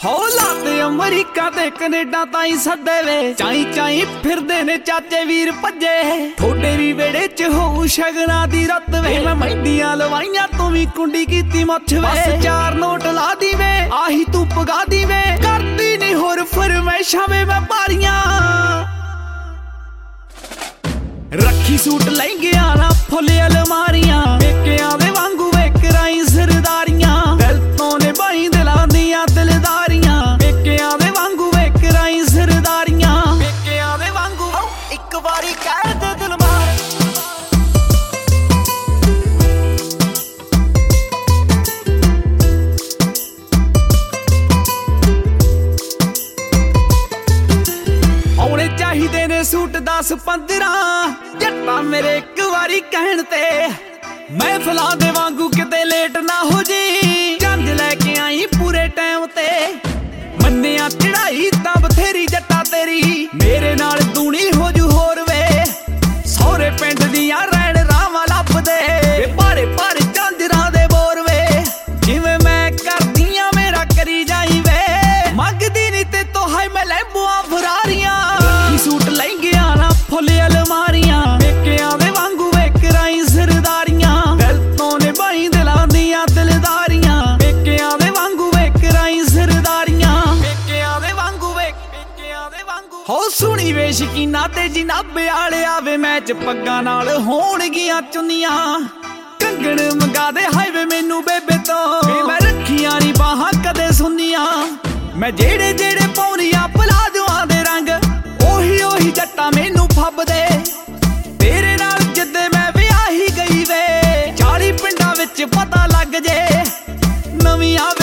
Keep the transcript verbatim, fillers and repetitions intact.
ਹੋ ਲਾਤੇ ਅਮਰੀਕਾ ਤੇ ਕੈਨੇਡਾ ਤਾਈਂ ਸੱਦੇ ਵੇ ਚਾਈ ਚਾਈ ਫਿਰਦੇ ਨੇ ਚਾਚੇ ਵੀਰ ਭੱਜੇ ਥੋੜੇ ਵੀ ਵੇੜੇ ਚ ਹੋਊ ਸ਼ਗਨਾਂ ਦੀ ਰਤ ਵੇ ਮੈਂ ਮਹਿੰਦੀਆਂ ਲਵਾਈਆਂ ਤੂੰ ਵੀ ਕੁੰਡੀ ਕੀਤੀ ਮੁੱਛ ਵੇ ਬਸ ਚਾਰ ਨੋਟ ਲਾ ਦੀ ਵੇ ਆਹੀ ਤੂੰ ਪਗਾ ਦੀ ਵੇ ਕਰਦੀ ਨਹੀਂ ਹੋਰ ਫਰਮੈਸ਼ਾਂ ਵੇ ਮੈਂ ਭਾਰੀਆਂ ਰੱਖੀ ਸੂਟ ਲਹਿੰਗਿਆਂ ਨਾ ਫੁੱਲ ਅਲਮਾਰੀਆਂ ਪੇਕਿਆਂ ਦੇ ਵਾਂਗੂ ਵੇ ਕਰਾਈ ਸਰਦਾਰੀਆਂ ਦਿਲ ਤੋਂ ਨੇ ਬਾਈ ਦਿਲਾਂ ਦੀਆਂ ਦਿਲਦਾਰੀਆਂ ਪੇਕਿਆਂ ਦੇ ਵਾਂਗੂ ਵੇ ਕਰਾਈ ਸਰਦਾਰੀਆਂ ਪੇਕਿਆਂ ਦੇ ਵਾਂਗੂ ਇੱਕ ਵਾਰੀ ਕਹਿ ਦੇ ਦਿਲ ਮਾਰ ਆਉਣੇ ਚਾਹੀਦੇ ਨੇ ਸੂਟ ਦਸ ਪੰਦਰਾਂ ਜੱਟਾਂ ਮੇਰੇ ਇੱਕ ਵਾਰੀ ਕਹਿਣ ਤੇ ਮਹਿਫਲਾਂ ਦੇ ਵਾਂਗੂ ਕਿਤੇ ਲੇਟ ਨਾ ਹੋ ਜੀ ਜੰਜ ਲੈ ਕੇ ਆਈ ਪੂਰੇ ਟਾਈਮ ਤੇ ਮੰਨਿਆ ਚੜਾਈ ਤਾਂ ਬਥੇਰੀ ਜੱਟਾ ਤੇਰੀ ਮੇਰੇ ਨਾਲ ਦੂਣੀ ਹੋ ਜੂ ਹੋਰ ਵੇ ਸਹੁਰੇ ਪਿੰਡ ਦੀਆਂ ਰਹਿਣ ਰਾਵਾਂ ਲੱਭਦੇ ਭਾਰੇ ਭਾਰੇ ਝਾਂਜਰਾਂ ਦੇ ਬੋਰ ਵੇ ਜਿਵੇਂ ਮੈਂ ਕਰਦੀਆਂ ਮੇਰਾ ਕਰੀ ਜਾਈ ਵੇ ਮੰਗਦੀ ਨੀ ਤੇ ਤੋ ਹਾਏ ਮੈਂ ਲੈਂਬੂਆਂ ਫਰਾਰੀਆਂ ਸੂਟ ਲਹਿੰਗਿਆਂ ਨਾ ਫੁੱਲ ਅਲਮਾਰੀਆਂ ਪੇਕਿਆਂ ਦੇ ਵਾਂਗੂ ਵੇ ਕਰਾਈ ਸਰਦਾਰੀਆਂ ਦਿਲ ਤੋਂ ਨੇ ਬਾਈ ਦਿਲਾਂ ਦੀਆਂ ਦਿਲਦਾਰੀਆਂ ਪੇਕਿਆਂ ਦੇ ਵਾਂਗੂ ਵੇ ਕਰਾਈ ਸਰਦਾਰੀਆਂ ਪੇਕਿਆਂ ਦੇ ਵਾਂਗੂ ਵੇ ਪੇਕਿਆਂ ਦੇ ਵਾਂਗੂ ਹੋ ਸੁਣੀ ਵੇ ਸ਼ਕੀਨਾ ਤੇ ਜਨਾਬੇ ਵਾਲਿਆ ਵੇ ਮੈਚ ਪੱਗਾਂ ਨਾਲ ਹੋਣਗੀਆਂ ਚੁੰਨੀਆਂ ਕੰਗਣ ਮੰਗਾ ਦੇ ਹਾਏ ਵੇ ਮੈਨੂੰ ਬੇਬੇ ਤੋਂ ਵੇ ਮੈਂ ਰੱਖੀਆਂ ਨੀ ਬਾਹਾਂ ਕਦੇ ਸੁਣੀਆਂ ਮੈਂ ਜਿਹੜੇ ਜਿਹੜੇ ਪਾਉਣੀਆਂ ਪਲਾਜੋਆਂ ਦੇ ਰੰਗ ਉਹੀ ਉਹੀ ਜੱਟਾ ਮੈਨੂੰ ਫੱਬਦੇ ਤੇਰੇ ਨਾਲ ਜਿੱਦੇ ਮੈਂ ਵਿਆਹੀ ਗਈ ਵੇ ਚਾਲੀ ਪਿੰਡਾਂ ਵਿੱਚ ਪਤਾ ਲੱਗ ਜੇ ਨਵੀਂ